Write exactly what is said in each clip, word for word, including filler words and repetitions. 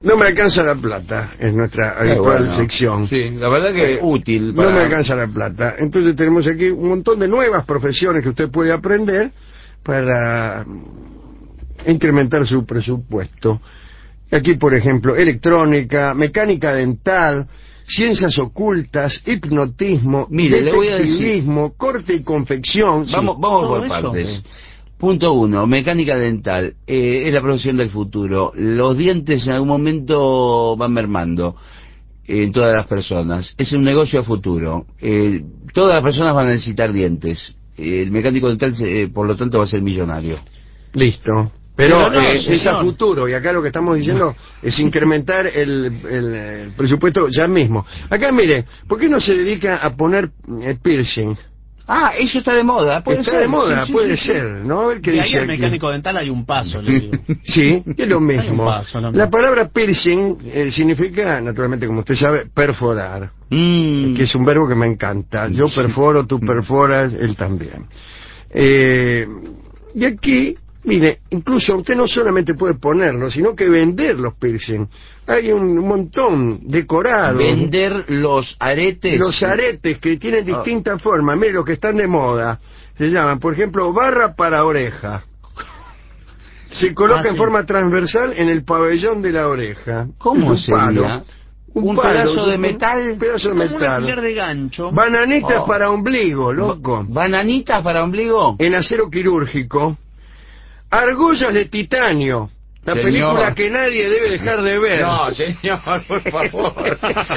No me alcanza la plata, es nuestra habitual bueno. sección. Sí, la verdad que es útil. Para... No me alcanza la plata. Entonces tenemos aquí un montón de nuevas profesiones que usted puede aprender para incrementar su presupuesto. Aquí, por ejemplo, electrónica, mecánica dental, ciencias ocultas, hipnotismo, Mire, le voy a detectivismo, decir... corte y confección. Vamos, Sí. vamos por eso. partes. Sí. Punto uno, mecánica dental, eh, es la profesión del futuro. Los dientes en algún momento van mermando eh, en todas las personas. Es un negocio a futuro. Eh, todas las personas van a necesitar dientes. Eh, el mecánico dental, eh, por lo tanto, va a ser millonario. Listo. Pero, Pero no, eh, es a señor. futuro, y acá lo que estamos diciendo es incrementar el, el, el presupuesto ya mismo. Acá, mire, ¿por qué no se dedica a poner eh, piercing? Ah, eso está de moda, puede Está ser. de moda, Sí, sí, puede sí, ser, ¿no? A ver qué De ahí dice al aquí. mecánico dental hay un paso, le digo. Sí, es lo Hay un mismo. paso, no, no. La palabra piercing eh, significa, naturalmente, como usted sabe, perforar, Mm. que es un verbo que me encanta. Yo perforo, tú perforas, él también. Eh, y aquí, mire, incluso usted no solamente puede ponerlo, sino que vender los piercing. Hay un montón decorados. Vender los aretes. Los aretes que tienen distintas formas. Mire, los que están de moda. Se llaman, por ejemplo, barra para oreja. Se coloca Ah, en sí. forma transversal en el pabellón de la oreja. ¿Cómo Es un palo. sería? Un, ¿Un palo, pedazo de un metal? pedazo de Como un metal. alfiler de gancho. Bananitas Oh. para ombligo, loco. ¿Bananitas para ombligo? En acero quirúrgico. Argollas de titanio. La Señor. película que nadie debe dejar de ver. No, señor, por favor.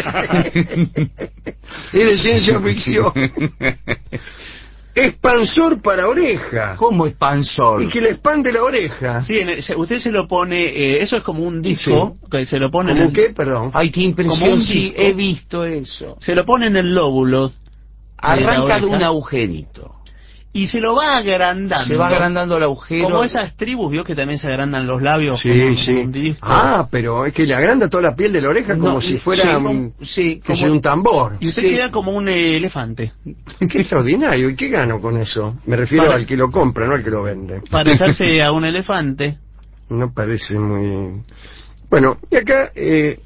Es de ciencia ficción. Expansor para oreja. ¿Cómo expansor? Y que le expande la oreja. Sí, en el- se- usted se lo pone, eh, eso es como un disco, que se lo pone en ¿Cómo el, qué? Perdón. Ay, qué impresión, Como un sí, disco. he visto eso. se lo pone en el lóbulo. Arranca de oreja. un agujerito. Y se lo va agrandando. Se va agrandando el agujero. Como esas tribus, vio que también se agrandan los labios. Sí, como, sí. como un disco. Ah, pero es que le agranda toda la piel de la oreja como No, si sí, fuera como- un, sí, que como- sea un tambor. Y usted sí. queda como un eh, elefante. Qué extraordinario. ¿Y qué gano con eso? Me refiero Para- al que lo compra, no al que lo vende. Parecerse a un elefante. No parece muy... Bueno, y acá eh,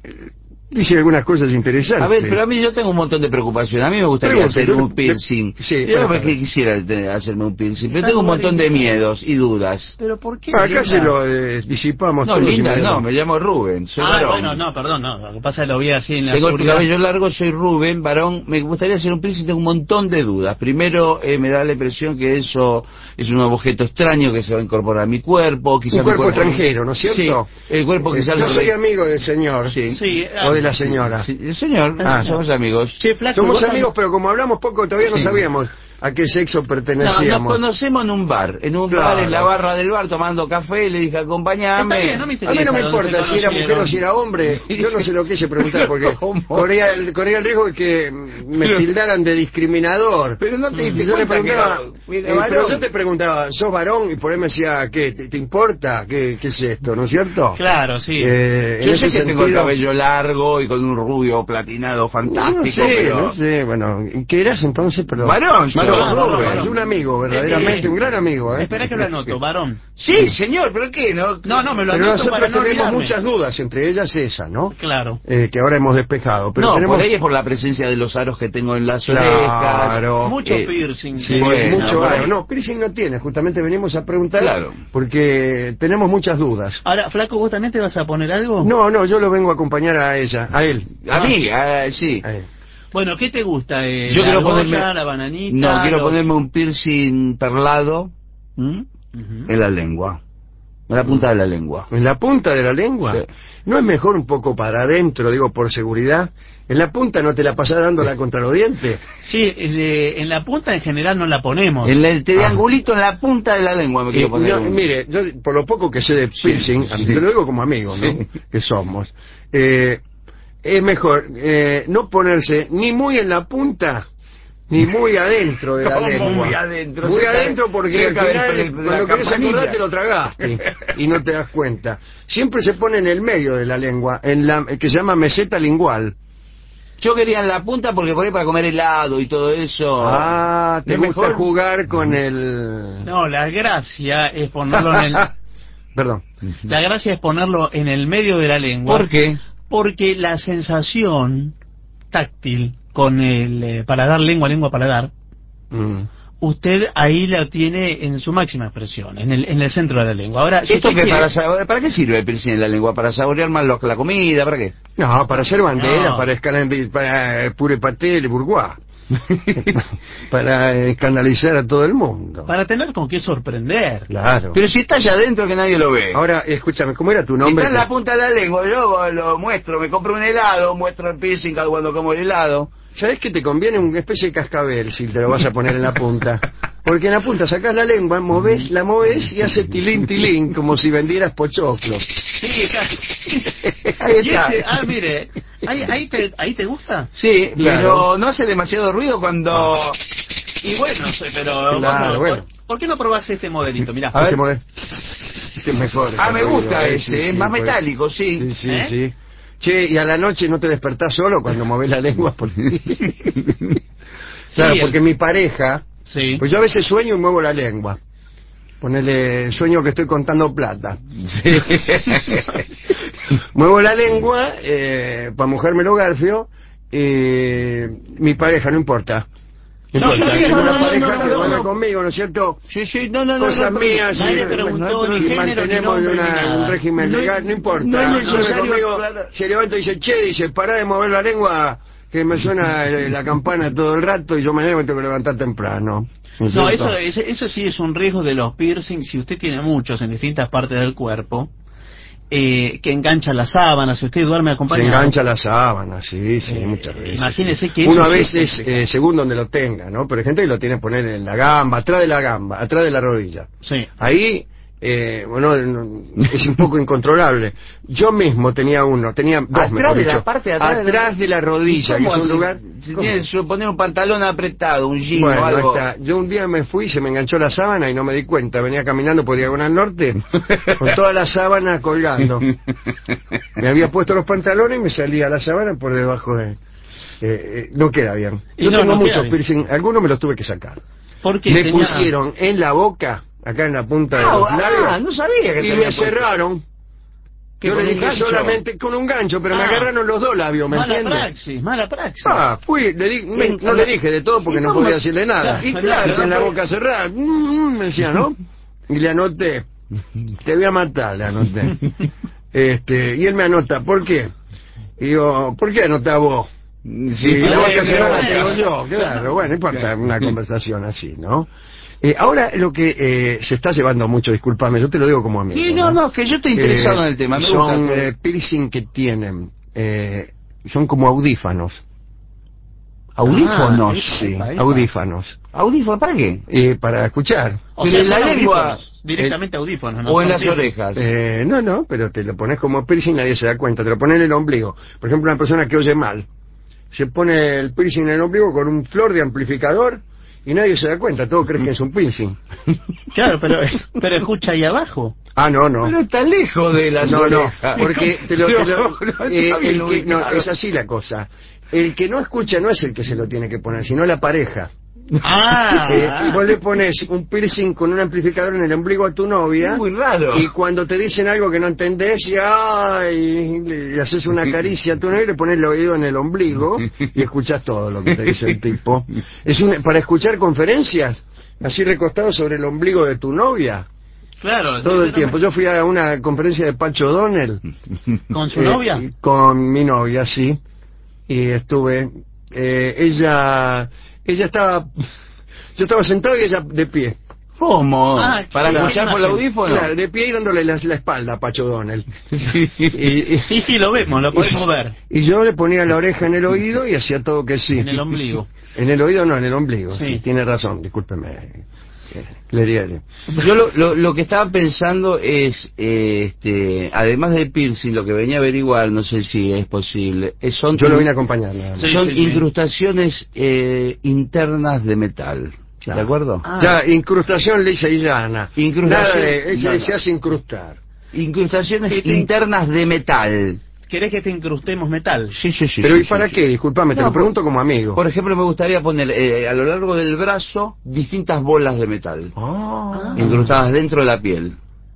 dice algunas cosas interesantes. A ver, pero a mí yo tengo un montón de preocupación. A mí me gustaría Pregunte, hacer yo- un piercing. sí, yo bueno, no que quisiera te- hacerme un piercing, pero Está tengo un montón de linda. miedos y dudas. ¿Pero por qué? Ah, acá linda? se lo eh, disipamos No, todos linda, no, inmediatamente. me llamo Rubén, soy Ah, varón. bueno, no, perdón, no. Lo que pasa es que lo vi así en la Tengo el oscuridad. cabello largo, soy Rubén, varón. Me gustaría hacer un piercing, tengo un montón de dudas. Primero, eh, me da la impresión que eso es un objeto extraño que se va a incorporar a mi cuerpo. Quizá Un mi cuerpo extranjero, ¿no es cierto? Sí, el cuerpo Eh, quizás Yo lo soy re- amigo del señor. Sí. Sí, O de la señora. Sí, el señor, Ah. somos amigos. Che, flaco, Somos vos amigos, pero como hablamos poco, todavía no Sí. sabíamos a qué sexo No, nos pertenecíamos. conocemos en un bar, en un Claro. bar, en la barra del bar, tomando café, y le dije, acompáñame. Está bien, no me A interesa. mí no me dónde se importa si era mujer o conocieron. si era hombre. Yo no se lo quise preguntar porque ¿Cómo? corría el, corría el riesgo de que me Pero- tildaran de discriminador. Pero no te Y diste yo le cuenta que preguntaba, era- era eh, pero varón. yo te preguntaba, ¿sos varón? Y por ahí me decía, ¿qué? ¿Te, te importa? ¿Qué, ¿Qué es esto? ¿No es cierto? Claro, sí. Eh, en Yo ese sé que tengo el sentido- cabello largo y con un rubio platinado fantástico, No sé, pero... no sé, bueno, ¿y qué eras entonces? Perdón. Varón, soy. Varón, Varón, Rubén, varón. un amigo, verdaderamente, Eh, un gran amigo, ¿eh? Espera que lo anoto, varón. Sí, señor, pero ¿qué? No, No, no, me lo Pero anoto nosotros para no tenemos olvidarme. muchas dudas, entre ellas esa, ¿no? Claro. Eh, que ahora hemos despejado. Pero no, tenemos... por ahí es por la presencia de los aros que tengo en las Claro. orejas. Mucho eh, piercing. Sí, Bueno, mucho por ahí. aro. No, piercing no tiene, justamente venimos a preguntar Claro. porque tenemos muchas dudas. Ahora, flaco, ¿vos también te vas a poner algo? No, no, yo lo vengo a acompañar a ella, a él. A mí, ah, sí. A él. Bueno, ¿qué te gusta? Eh, Yo la quiero argolla, ponerme... la bananita. No, quiero los- ponerme un piercing perlado, ¿m? Ujú. en la lengua. En la punta de la lengua. ¿En la punta de la lengua? Sí. ¿No es mejor un poco para adentro, digo, por seguridad? ¿En la punta no te la pasás dándola contra los dientes? Sí, eh, en la punta en general no la ponemos. En la- el triangulito en la punta de la lengua me quiero Y, poner. no, un- mire, yo por lo poco que sé de piercing, sí. te lo digo como amigo, ¿no? Sí. Que somos, eh, es mejor eh, no ponerse ni muy en la punta ni muy adentro de la ¿Cómo lengua. muy adentro? Muy Cerca de- adentro porque al cerca del- final, de la cuando querés campanilla. acordar te lo tragaste y no te das cuenta. Siempre se pone en el medio de la lengua, en la que se llama meseta lingual. Yo quería en la punta porque por ahí para comer helado y todo eso. Ah, te ¿Es gusta mejor? jugar con el... No, la gracia es ponerlo en el... Perdón. La gracia es ponerlo en el medio de la lengua. ¿Por qué? Porque la sensación táctil con el eh, paladar, lengua, lengua, paladar, Mm. usted ahí la tiene en su máxima expresión, en el, en el centro de la lengua. Ahora, si ¿Esto usted qué, quiere- para, saborear- ¿Para qué sirve el piercing en la lengua? ¿Para saborear más lo- la comida? ¿Para qué? No, para hacer bandera, No. para escalar, para eh, pure paté, le bourgeois. Para escandalizar a todo el mundo. para tener con qué sorprender. Claro. Pero si está allá adentro que nadie lo ve. Ahora, escúchame, ¿cómo era tu Si nombre? está en la punta de la lengua, yo lo muestro, me compro un helado, muestro el piercing cuando como el helado. ¿Sabes que te conviene una especie de cascabel si te lo vas a poner en la punta? Porque en la punta sacás la lengua, movés, la movés y hace tilín tilín, como si vendieras pochoclos. Sí, claro. Ahí Y está. ese- ah, mire, ahí, ahí, te, ahí te gusta. Sí, Claro. pero no hace demasiado ruido cuando... Y bueno, sí, pero Claro, vos, bueno. ¿por, por qué no probás este modelito? Mirá. A ver. Este modelo- este es mejor. Ah, me este gusta ruido, eh, ese, sí, es sí, más pues. metálico, sí. Sí, sí, ¿Eh? sí. Che, y a la noche no te despertás solo cuando movés la lengua. Por... Claro, Sí, el- porque mi pareja, Sí. pues yo a veces sueño y muevo la lengua. Ponele, sueño que estoy contando plata. Muevo la lengua eh, para mojarme los garfios. Eh, mi pareja, no importa. No No, importa. no, Tengo no, una no, pareja no, no, que no, duerme no. conmigo, ¿no es cierto? Sí, sí, no, no, no. Cosas no, mías, nadie y, preguntó ni y género, ni mantenemos nombre, una- ni nada. un régimen No es- legal, no importa. no es Duerme necesario conmigo, aclarar. se levanta y dice, che, dice, pará de mover la lengua, que me suena eh, la campana todo el rato y yo mañana me tengo que levantar temprano. ¿No es No, cierto? eso, ese- eso sí es un riesgo de los piercings. Si usted tiene muchos en distintas partes del cuerpo, eh, que engancha la sábana, si usted duerme Se acompañado. engancha la sábana, sí, sí, Eh, muchas veces. imagínese sí. que Uno eso a sí veces, es eh, según donde lo tenga, ¿no? Pero hay gente que lo tiene que poner en la gamba, atrás de la gamba, atrás de la rodilla. Sí. Ahí, eh, bueno, no- es un poco incontrolable. Yo mismo tenía uno, tenía dos, Atrás mejor de la dicho. parte de atrás de la- Atrás de la rodilla, que ¿Cómo es un haces? lugar... Si ¿Cómo? tienes que poner un pantalón apretado, un jean Bueno, o ahí algo. está. Yo un día me fui, se me enganchó la sábana y no me di cuenta. Venía caminando por Diagonal Norte con toda la sábana colgando. Me había puesto los pantalones y me salía la sábana por debajo de... eh, eh, no queda bien. Y Yo no, tengo no queda muchos bien. piercing, algunos me los tuve que sacar. Porque Me tenía- pusieron en la boca, acá en la punta de Ah, los ah, labios, no sabía que y tenía me puesto. cerraron. ¿Qué, Yo con le un dije gancho? solamente con un gancho, pero me Ah. agarraron los dos labios, ¿me mala entiendes? praxis, mala praxis. Ah, fui, le di- me- no le dije de todo porque ¿Y no cómo? podía decirle nada. Claro, Y claro, claro, en la no boca cerrada, mm, mm, me decía, ¿no? Y le anoté, te voy a matar, le anoté. Este, y él me anota, ¿por qué? Y yo, ¿por qué anotás vos? Sí, Si la bueno, boca cerrada la bueno. tengo yo, claro, bueno, no importa, una conversación así, ¿no? Eh, ahora lo que eh, se está llevando mucho, discúlpame, yo te lo digo como amigo. Sí, no, no, que yo estoy interesado Eh, en el tema. Me son gusta. eh, piercing que tienen, eh, son como audífanos. Audífonos. Ah, Sí, epa, epa. audífanos. ¿Audífonos para qué? Eh, para escuchar. O Pero sea, en la son lengua, audífonos, directamente audífonos, ¿no? O en Son las piercing. orejas. Eh, no, no, pero te lo pones como piercing, nadie se da cuenta. Te lo pones en el ombligo. Por ejemplo, una persona que oye mal, se pone el piercing en el ombligo con un flor de amplificador y nadie se da cuenta. Todos creen que es un piercing. Claro, pero, pero escucha ahí abajo. Ah, no, no. Pero está lejos de las No, no, orejas. porque te lo, te lo- No, no está eh, bien el que- no, ubicado. es así la cosa. El que no escucha no es el que se lo tiene que poner, sino la pareja. Ah, Eh, y vos le pones un piercing con un amplificador en el ombligo a tu novia. Muy raro. Y cuando te dicen algo que no entendés, y, ay, le, le haces una caricia a tu novia y le pones el oído en el ombligo y escuchás todo lo que te dice el tipo. Es un, para escuchar conferencias, así recostado sobre el ombligo de tu novia, claro. todo el sí, tiempo. Yo fui a una conferencia de Pacho Donel. ¿Con su eh, novia? Con mi novia, sí. Y estuve, eh, ella, ella estaba, yo estaba sentado y ella de pie. ¿Cómo? Ah, ¿Para claro. escuchar por el audífono? Claro, de pie y dándole la, la espalda a Pacho Donel. Sí. Y, y- Sí, sí, lo vemos, lo podemos ver. y yo le ponía la oreja en el oído y hacía todo que sí. En el ombligo. En el oído no, en el ombligo. Sí. Sí, tiene razón, discúlpeme. Eh, Cleriere. Yo lo, lo, lo que estaba pensando es, eh, este, además del piercing, lo que venía a averiguar, no sé si es posible, eh, son, Yo lo vine a acompañar. nada más. Sí, son sí, sí. incrustaciones eh, internas de metal. Claro. ¿De acuerdo? Ah. Ya, incrustación lisa y llana. Incrustación- Nada de, ella no, no. se hace incrustar. Incrustaciones Sí, sí. internas de metal. ¿Querés que te incrustemos metal? Sí, sí, sí. Pero sí, ¿y para sí, qué? Disculpame, te No, lo pregunto como amigo. Por ejemplo, me gustaría poner eh, a lo largo del brazo distintas bolas de metal, Ah. incrustadas dentro de la piel.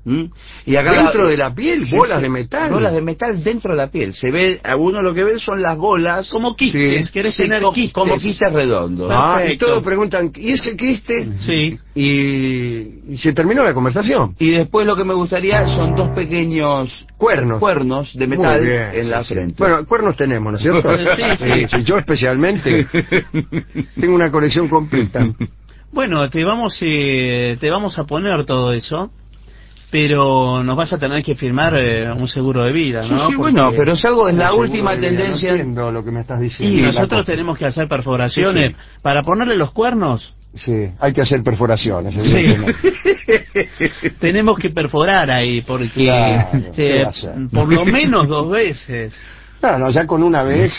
¿Mm? Y acá dentro la, de la piel, sí, bolas sí, de metal. bolas de metal dentro de la piel. Se ve, a uno lo que ve son las bolas. Como quistes, Sí, querés sí, tener co- quistes. como quistes redondos. Ah, y Perfecto. todos preguntan, ¿y ese quiste? Sí. Y, y se terminó la conversación. Y después lo que me gustaría son dos pequeños Cuernos. cuernos de Muy metal bien, en sí, la sí. frente. Bueno, cuernos tenemos, ¿no es cierto? Sí, sí. sí, yo especialmente tengo una colección completa. Bueno, te vamos, eh, te vamos a poner todo eso, pero nos vas a tener que firmar eh, un seguro de vida, Sí, ¿no? sí, Porque- bueno, pero es algo, es la Seguro última de vida, tendencia. No entiendo lo que me estás diciendo. Y La nosotros cosa. tenemos que hacer perforaciones Sí, para ponerle los cuernos. Sí, hay que hacer perforaciones. Sí. evidentemente. Tenemos que perforar ahí porque Claro, eh, ¿qué va a hacer? por lo menos dos veces. No, no, ya con una vez.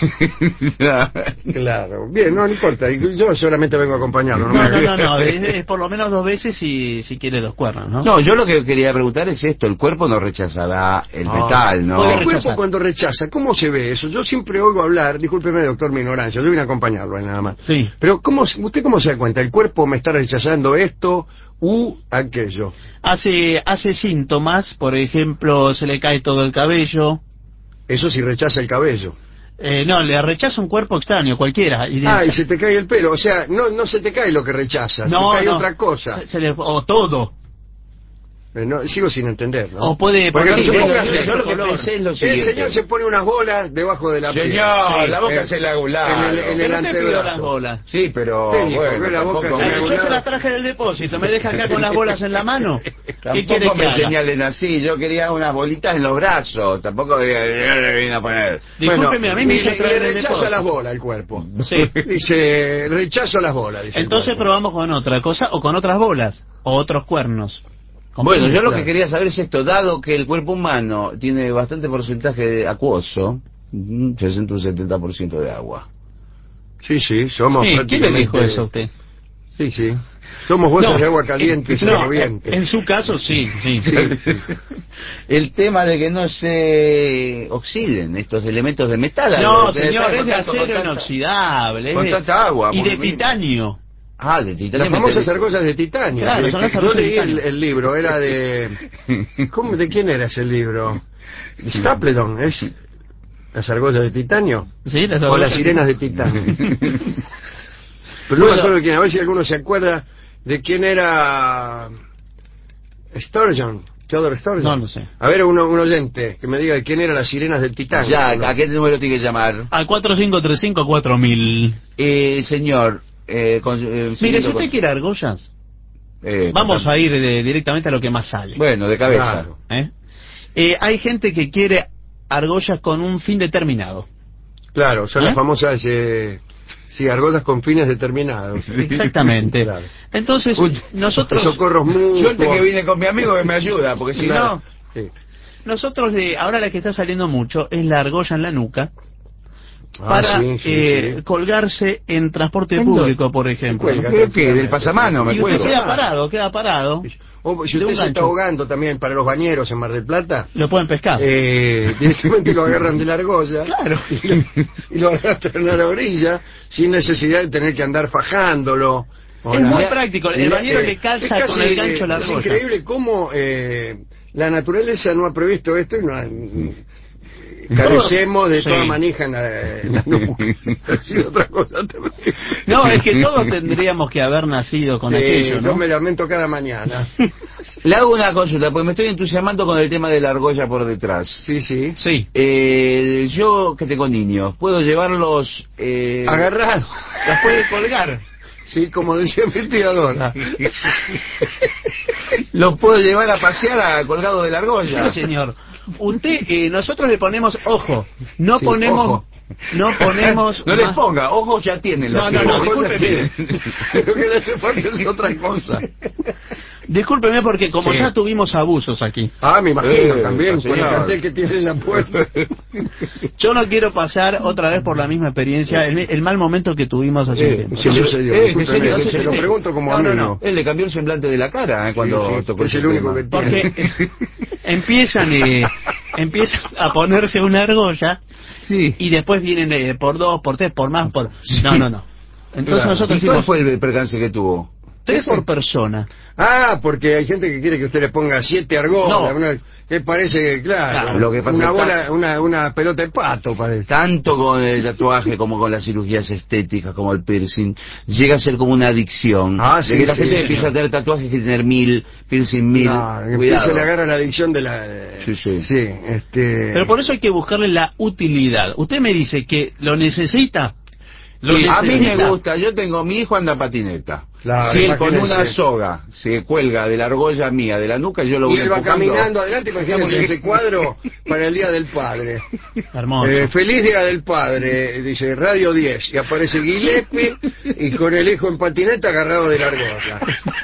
Claro. Bien, no, no importa. Yo solamente vengo a acompañarlo. No, me- no, no, no, es, es por lo menos dos veces si, si quiere dos cuernos, ¿no? No, yo lo que quería preguntar es esto, el cuerpo no rechazará el No. metal, ¿no? Puede El cuerpo rechazar. cuando rechaza, ¿cómo se ve eso? Yo siempre oigo hablar, discúlpeme doctor mi ignorancia, yo vine a acompañarlo ahí nada más. Sí. Pero ¿cómo, ¿usted cómo se da cuenta? ¿El cuerpo me está rechazando esto u aquello? Hace, hace síntomas, por ejemplo, se le cae todo el cabello. Eso sí rechaza el cabello. Eh, no, le rechaza un cuerpo extraño, cualquiera. Y Ah, y dice- se te cae el pelo. O sea, no, no se te cae lo que rechazas, no, se te cae no. otra cosa. Se- se le- o todo. Eh, no, sigo sin entender, ¿no? O puede Porque poner- supóngase, yo lo que color. pensé es lo el siguiente. señor se pone unas bolas debajo de la piel. Señor, Sí, la boca eh, se la hago en largo. el, en el Pero usted pidió antebrazo. las bolas. Sí, pero Sí, bueno, porque la boca tampoco, se Eh, hago yo se largo. las traje del depósito, me deja acá con las bolas en la mano. ¿Qué quiere tampoco que me haga? señalen así, yo quería unas bolitas en los brazos, tampoco le vine a poner. Discúlpeme, a mí me y hizo le- traer le el rechaza depósito. las bolas el cuerpo. Sí. Dice, rechazo las bolas. Dice el Entonces cuerpo. probamos con otra cosa o con otras bolas o otros cuernos. Bueno, yo lo Claro. que quería saber es esto, dado que el cuerpo humano tiene bastante porcentaje de acuoso, un sesenta o un setenta por ciento de agua. Sí, sí, somos Sí, ¿quién le prácticamente... dijo eso a usted? Sí, sí. Somos bolsas No, de agua caliente y eh, no, corriente. en su caso sí, sí. Sí, sí. El tema de que no se oxiden estos elementos de metal. No, al- de señor, estar es en de contacto acero con tanta- inoxidable. es con de- tanta agua, Y por de lo mismo. titanio. Ah, de titanio. Las me famosas interesa. argollas de titanio. Claro, son las Yo argollas de leí el, titanio. el libro, era de... ¿Cómo, ¿De quién era ese libro? Stapledon, ¿es? ¿Las argollas de titanio? Sí, las O argollas las de sirenas de titanio. Pero no me acuerdo de quién, a ver si alguno se acuerda de quién era Sturgeon, Theodore Sturgeon. No lo sé. A ver, uno, un oyente que me diga de quién eran las sirenas del titanio. Ya, ¿no? ¿a qué número tiene que llamar? Al cuatro cinco tres cinco cuatro mil. Eh, señor, eh, con- eh, Mire, siguiendo si usted con- quiere argollas, eh, vamos contame. a ir de- directamente a lo que más sale. Bueno, de cabeza. Claro. ¿Eh? Eh, hay gente que quiere argollas con un fin determinado. Claro, son ¿Eh? las famosas, eh, sí, argollas con fines determinados. Exactamente. Claro. Entonces, Uy, nosotros Socorros mutuos. Suerte que vine con mi amigo que me ayuda, porque si Claro. no... Sí. nosotros eh, ahora la que está saliendo mucho es la argolla en la nuca Ah, para sí, sí, eh, sí. colgarse en transporte ¿En público, por ejemplo. cuelga? Creo que del pasamano me Y usted cuelgo. queda parado, queda parado, O si de usted un se está gancho. ahogando también para los bañeros en Mar del Plata, lo pueden pescar. eh, directamente lo agarran de la argolla Claro. y lo, y lo arrastran a la orilla sin necesidad de tener que andar fajándolo. o Es nada. muy práctico, el bañero le calza es con casi, el gancho la Es argolla. increíble cómo eh, la naturaleza no ha previsto esto y no ha- carecemos de Sí. toda manija en la, en la nuca. Ha sido otra cosa terrible. No, es que todos tendríamos que haber nacido con Sí, aquello, yo ¿no? me lamento cada mañana. Le hago una consulta, porque me estoy entusiasmando con el tema de la argolla por detrás. Sí, sí. Sí. Eh, yo que tengo niños, ¿puedo llevarlos... Eh, Agarrado. Las puede colgar. Sí, como decía mi tiradora. ¿Los puedo llevar a pasear a, colgado de la argolla? Sí, señor. Usted, eh, nosotros le ponemos, ojo, no Sí, ponemos, ojo. no ponemos... No les más- ponga, ojos ya tienen los No, no, que- no, ojos ya discúlpeme. tienen. Lo que le hace falta es otra cosa. Discúlpeme porque como Sí. ya tuvimos abusos aquí, Ah, me imagino Eh, también, con el señor. cartel que tiene en la puerta. yo no quiero pasar otra vez por la misma experiencia, el, el mal momento que tuvimos hace un Eh, tiempo. ¿Qué Sí, sucedió? eh, Discúlpeme, que serio, que se lo serio. pregunto como No, no, amigo. no, él le cambió el semblante de la cara eh, cuando Sí, sí, tocó es ese el único tema. que Porque eh, empiezan, eh, empiezan a ponerse una argolla Sí. y después vienen eh, por dos, por tres, por más, por... No, no, no. Entonces Claro. nosotros ¿Y cuál decimos, fue el percance que tuvo? Tres Ese. por persona. Ah, porque hay gente que quiere que usted le ponga siete argolas. No. Una, que parece, claro, Claro, lo que pasa una, es bola, tan- una, una pelota de pato, parece. Tanto con el tatuaje como con las cirugías estéticas, como el piercing, llega a ser como una adicción. Ah, de sí, que la sí, gente sí. empieza a tener tatuajes que tener mil, piercing mil. Claro, que Cuidado. empieza, le agarra la adicción de la... Sí, sí. Sí, este... Pero por eso hay que buscarle la utilidad. Usted me dice que lo necesita. Lo Y a mí me necesita. gusta, yo tengo, mi hijo anda patineta. Claro, Si él con imagínese. una soga se cuelga de la argolla mía, de la nuca, yo lo voy Y él va empujando. caminando adelante, imagínense ese cuadro para el Día del Padre. Hermoso. Eh, feliz Día del Padre, dice Radio diez, y aparece Gillespie y con el hijo en patineta agarrado de la argolla.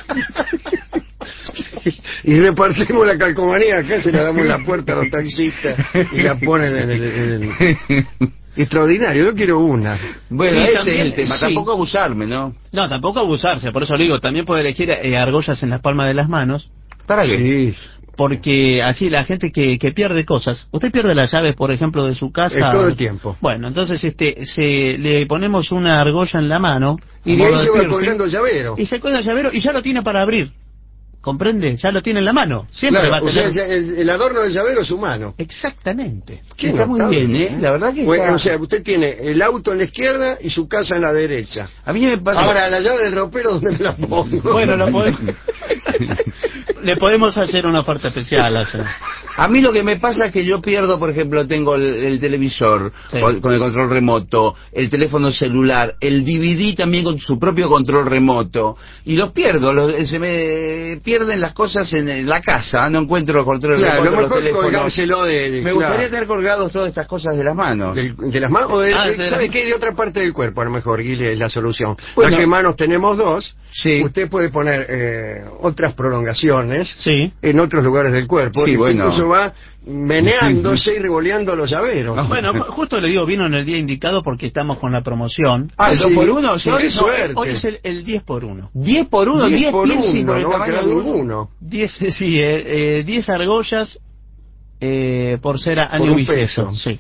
Y repartimos la calcomanía acá, se la damos en la puerta a los taxistas y la ponen en el... en el- Extraordinario, yo quiero una. Bueno, Sí, ese también, es el tema, sí. tampoco abusarme, ¿no? No, tampoco abusarse. Por eso le digo, también puede elegir eh, argollas en las palmas de las manos. ¿Para qué? Sí, Porque así la gente que, que pierde cosas, usted pierde las llaves, por ejemplo, de su casa. es todo el tiempo. Bueno, entonces este, se le ponemos una argolla en la mano Y a de modo ahí de se va piercing, colgando el llavero. y se cuelga el llavero y ya lo tiene para abrir. ¿Comprende? Ya lo tiene en la mano. Siempre Claro, va a o sea, tener. el, el adorno del llavero es humano. Exactamente. Qué Está muy notable, bien, ¿eh? La verdad que está... Bueno, o sea, usted tiene el auto en la izquierda y su casa en la derecha. A mí me pasa... Ahora, la llave del ropero, ¿dónde me la pongo? Bueno, lo podemos... le podemos hacer una oferta especial. O sea. A mí lo que me pasa es que yo pierdo, por ejemplo, tengo el, el televisor Sí. con, con el control remoto, el teléfono celular, el D V D también con su propio control remoto, y los pierdo, los- se me pierden las cosas en, en la casa, no encuentro el control Claro, remoto, lo los mejor teléfonos. colgárselo de... de- Me claro, gustaría tener colgados todas estas cosas de las manos. del- de las manos, o de, Ah, de- de ¿sabe la- qué? De otra parte del cuerpo, a lo mejor, Guile, es la solución. Bueno. Ya que manos tenemos dos, Sí. usted puede poner eh, otras prolongaciones Sí. en otros lugares del cuerpo. Sí, y bueno. incluso va meneándose y revoleando los llaveros. Bueno, ju- justo le digo, vino en el día indicado porque estamos con la promoción. Ah, ¿el Sí. dos por uno? Sí. No, qué No, suerte. hoy es el, el diez por uno. diez por uno, diez por piercing uno, por el no va a tamaño quedar de uno. ninguno. diez, sí, eh, eh, diez argollas eh, por ser a- Por año un bisiesto. peso. Sí.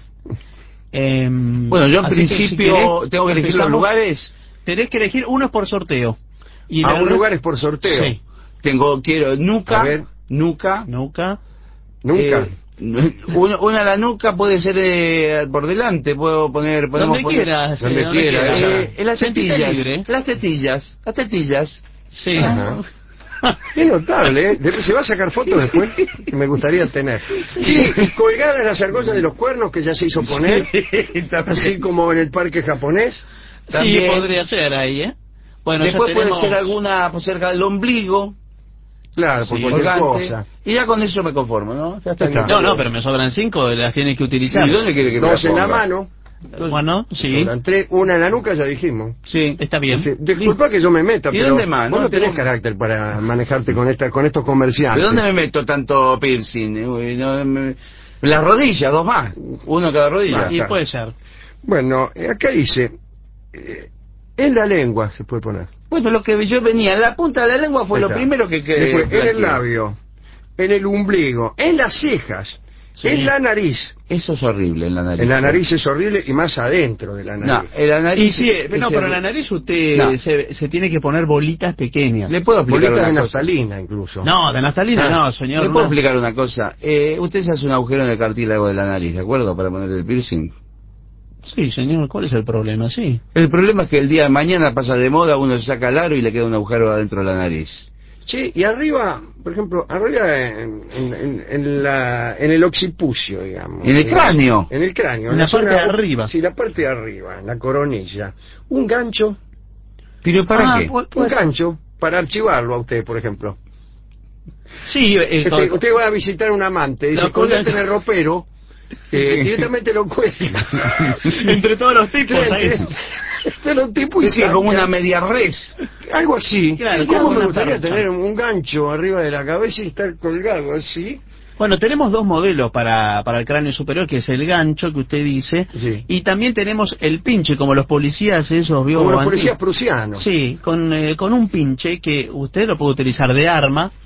Em, Bueno, yo en así que, si principio querés, tengo que elegir los empezamos. lugares. Tenés que elegir uno por sorteo. Y A la un verdad- lugar es por sorteo. Sí. Tengo, quiero nuca, A ver. nuca, Nuca. Nunca. Eh, una, una a la nuca puede ser eh, por delante, puedo poner... podemos Donde poner- quieras. donde eh, quiera, quieras. esa. Eh, en las Sentite tetillas, libre. las tetillas, las tetillas. Sí. Ajá. Es notable, ¿eh? De- ¿Se va a sacar fotos después? Que me gustaría tener. Sí, y colgadas las argollas de los cuernos que ya se hizo poner, así como en el parque japonés. Sí, También. podría ser ahí, ¿eh? Bueno, ya Después puede tenemos- ser alguna por cerca del ombligo, Claro, por Sí, cualquier colgante, cosa. y ya con eso me conformo, ¿no? Ya está. está. No, no, pero me sobran cinco, las tiene que utilizar. ¿Y dónde quiere que me Dos la en la ponga? mano, Bueno, sí, sobran tres, una en la nuca, ya dijimos. Sí. está bien. Sí, disculpa que yo me meta, ¿Y pero dónde más? vos No no tenés tengo- carácter para manejarte con esta, con estos comerciantes. ¿De dónde me meto tanto piercing? Uy, no, me- Las rodillas, dos más. Uno en cada rodilla. Ah, Y está. puede ser. Bueno, eh, acá dice, eh, en la lengua se puede poner. Bueno, lo que yo venía, en la punta de la lengua fue Ahí lo está. primero que... que Después, en el planteé. labio, en el ombligo, en las cejas, Sí. en la nariz. Eso es horrible en la nariz. En la nariz es horrible y más adentro de la No, nariz. en la Y nariz... sí, es no, pero en la horrible. nariz usted No. se, se tiene que poner bolitas pequeñas. ¿Le puedo explicar Bolitas de una cosa? naftalina incluso. No, de naftalina Ah, no, señor. ¿Le puedo no. explicar una cosa? Eh, usted se hace un agujero en el cartílago de la nariz, ¿de acuerdo? Para poner el piercing. Sí, señor, ¿cuál es el problema? Sí. El problema es que el día de mañana pasa de moda, uno se saca el aro y le queda un agujero adentro de la nariz. Che, y arriba, por ejemplo, arriba en, en, en- en la, en el occipucio, digamos. ¿En el cráneo? En el cráneo. En la zona- parte de arriba. Sí, la parte de arriba, en la coronilla. Un gancho, ¿Pero para Ah, qué? pu- un pues- gancho, para archivarlo a usted, por ejemplo. Sí, eh, Este, con- usted va a visitar un amante, dice, No, con colgate el- en el ropero, eh, directamente lo cuelga. entre todos los tipos ahí. De los tipos y Sí, es como saca. una media res. Algo así. Claro, ¿Cómo como me una gustaría percha. tener un gancho arriba de la cabeza y estar colgado así? Bueno, tenemos dos modelos para, para el cráneo superior, que es el gancho que usted dice, Sí. y también tenemos el pinche, como los policías esos, ¿vio? Como los antiguos. policías prusianos. Sí, con, eh, con un pinche que usted lo puede utilizar de arma,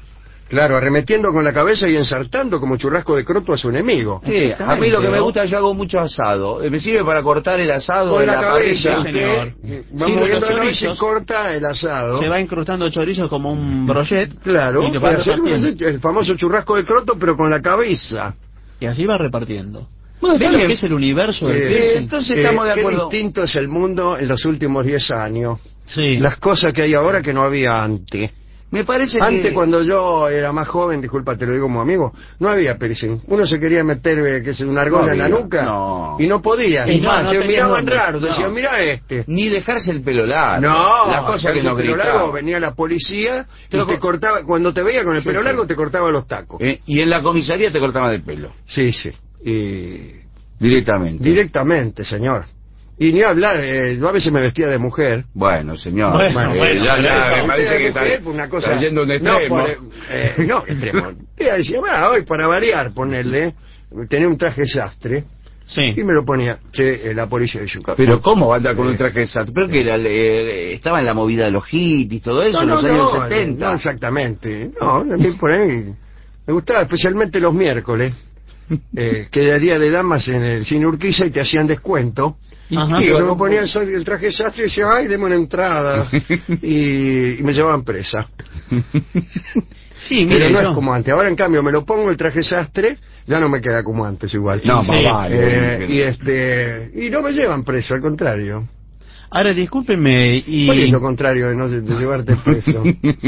Claro, arremetiendo con la cabeza y ensartando como churrasco de croto a su enemigo. Sí, a mí lo que me gusta, yo hago mucho asado. Eh, Me sirve para cortar el asado Con de la, la, cabeza, parrilla. señor. usted va Sirve moviendo los la cabeza y chorizos. corta el asado. Se va incrustando chorizo como un brochet. Claro, y, lo va para hacer repartiendo. el famoso churrasco de croto, pero con la cabeza. Y así va repartiendo. Bueno, ¿Ves está lo bien. que es el universo del Eh, piercing? entonces estamos de qué acuerdo. distinto es el mundo en los últimos diez años. Sí. Las cosas que hay ahora que no había antes. Me parece Antes, que... cuando yo era más joven, disculpa, te lo digo como amigo, no había piercing. Uno se quería meter, eh, que es una argolla No en la había, nuca no. y no podía. Y Es no, más, no se tenía miraban nombre. raro, No. decían, mira este. Ni dejarse el pelo largo. No, las cosas que con nos el pelo largo gritaban. venía la policía y Pero te con- cortaba, cuando te veía con el Sí, pelo sí. largo te cortaba los tacos. Eh, y en la comisaría te cortaban el pelo. Sí, sí. Y Directamente. directamente, señor. Y ni hablar, eh, yo a veces me vestía de mujer. Bueno, señor. Bueno, eh, bueno, ya, pero ya, eso- me parece que está, Mujer, una cosa, está yendo un no, extremo. por- eh, no, extremo. Ella decía, "Ah, hoy para variar, ponerle, tenía un traje sastre Sí. y me lo ponía, che, eh, la policía de Yucatán. Pero ¿cómo va a andar con Eh, un traje exacto? Pero que era, eh, estaba en la movida de los hippies, todo eso, en los años setenta. No, exactamente. No, a mí por ahí me gustaba especialmente los miércoles, eh, que era día de damas en el cine Urquiza y te hacían descuento. Ajá. Y yo me ponía el, sa- el traje sastre y decía, ay, deme una entrada. y, y me llevaban presa. Sí, Pero mire, no yo- es como antes. Ahora, en cambio, me lo pongo el traje sastre, ya no me queda como antes igual. No, Sí. más vale. Eh, y este y no me llevan preso, al contrario. Ahora, discúlpeme y... ¿Cuál es lo contrario de no de, de llevarte preso?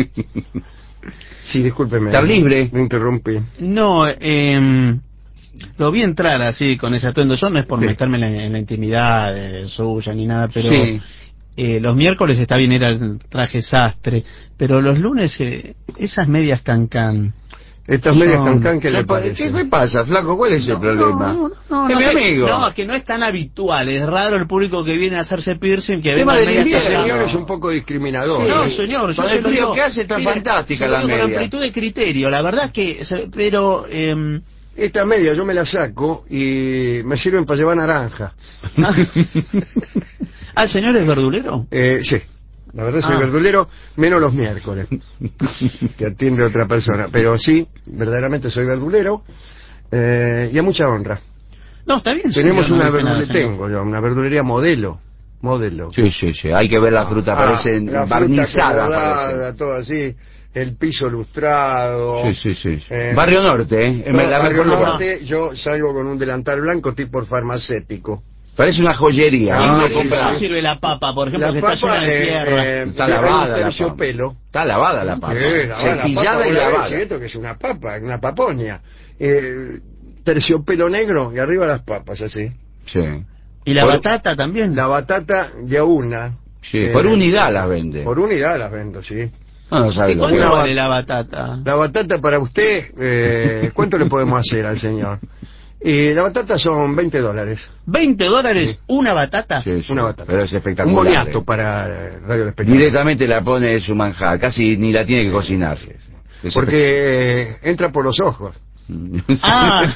Sí, discúlpeme. Estar libre. Me interrumpí. No, eh, lo vi entrar así con ese atuendo. Yo no es por Sí. meterme en la, en la intimidad eh, suya ni nada, pero Sí. eh, los miércoles está bien ir al traje sastre, pero los lunes eh, esas medias cancán. Estas medias Son- cancán, ¿qué le ¿Qué parece? me pasa, flaco? ¿Cuál es el problema? No, no, es no, mi que- amigo. No, es que no es tan habitual. Es raro el público que viene a hacerse piercing que Tema venga del medias invierno. Este cancán. señor es un poco discriminador. Sí, no, ¿eh? señor, yo Con se el lo frío digo- que hace está mire, fantástica se lo la digo media. con amplitud de criterio, la verdad que... se- Pero... Eh, Esta media yo me la saco y me sirven para llevar naranja. ¿Ah, el señor es verdulero? Eh, sí, la verdad soy Ah. verdulero, menos los miércoles, que atiende otra persona. Pero sí, verdaderamente soy verdulero eh, y a mucha honra. No, está bien. Tenemos señor, una no dice nada, verdulería, señor. tengo yo, una verdulería modelo. Modelo. Sí, sí, sí. Hay que ver la fruta, Ah, parece la fruta barnizada. acomodada, Parece. todo así, el piso lustrado. Sí, sí, sí. Eh, Barrio Norte, ¿eh? No, la Barrio mejor lugar. Norte, yo salgo con un delantal blanco tipo farmacéutico. Parece una joyería. Ah, ¿Y ¿no? cómo sí, comprar? sí. sirve la papa, por ejemplo, La que papa, está llena de eh, tierra? eh, Está hay un lavada la papa. terciopelo. Está lavada la papa. Sí, lavada la papa, Cepillada y una vez, lavada. sí, esto que es una papa, una paponia. Eh, terciopelo negro y arriba las papas, así. Sí. ¿Y la Por- batata también? La batata de a una. Sí, Eh, por unidad las vende. Por unidad las vendo, sí. No, no sabe ¿Y lo cuánto que Una vale bat- la batata? La batata para usted, eh, ¿cuánto le podemos hacer al señor? Y la batata son veinte dólares. ¿veinte dólares una batata? Sí, sí. Una batata. Pero es Un espectacular. boniato eh. para eh, Radio del Espectador. Directamente la pone en su manjar. Casi ni la tiene que cocinar. Es Porque eh, entra por los ojos. espe- Ah.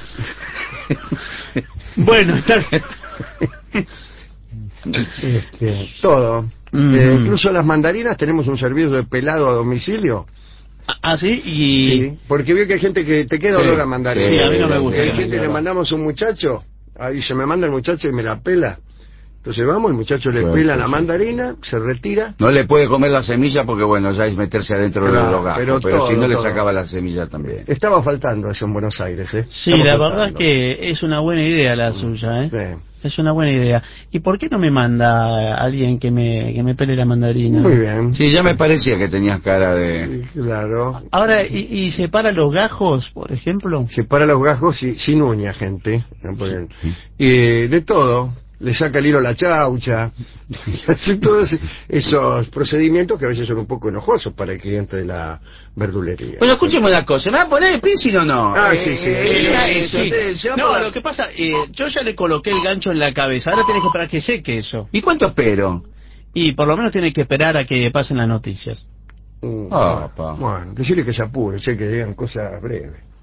Bueno, está bien. Este, todo. Ujú. Eh, incluso las mandarinas tenemos un servicio de pelado a domicilio. Ah, sí, y... Sí, porque veo que hay gente que te queda Sí, olor a mandarina. sí, a mí no me gusta. Hay Sí, gente sí, le sí. mandamos un muchacho, ahí se me manda el muchacho y me la pela. Entonces vamos, el muchacho le Sí, pela sí, la sí. mandarina, se retira. No le puede comer la semilla porque, bueno, ya es meterse adentro Claro, de los gajos. pero Pero, todo, si no le todo. sacaba la semilla también. Estaba faltando eso en Buenos Aires, ¿eh? Sí, Estaba la faltando. verdad es que es una buena idea la suya, ¿eh? Sí. Es una buena idea. ¿Y por qué no me manda alguien que me, que me pele la mandarina? Muy bien. Sí, ya me parecía que tenías cara de... Sí, claro. Ahora, ¿y, y separa los gajos, por ejemplo? Separa los gajos y, sin uña, gente. ¿no? Porque- y de todo. Le saca el hilo a la chaucha. Y hace todos esos procedimientos que a veces son un poco enojosos para el cliente de la verdulería. Bueno, escúcheme una cosa. ¿Me va a poner el piercing o no? Ah, sí, sí, Eh, sí, eh, Sí, eso, sí. te- se va No, por la- lo que pasa, eh, yo ya le coloqué el gancho en la cabeza. Ahora tenés que esperar que seque eso. ¿Y cuánto espero? Y por lo menos tiene que esperar a que pasen las noticias. Mm, Ah, pa. bueno, decirle que se apure, sé que digan cosas breves.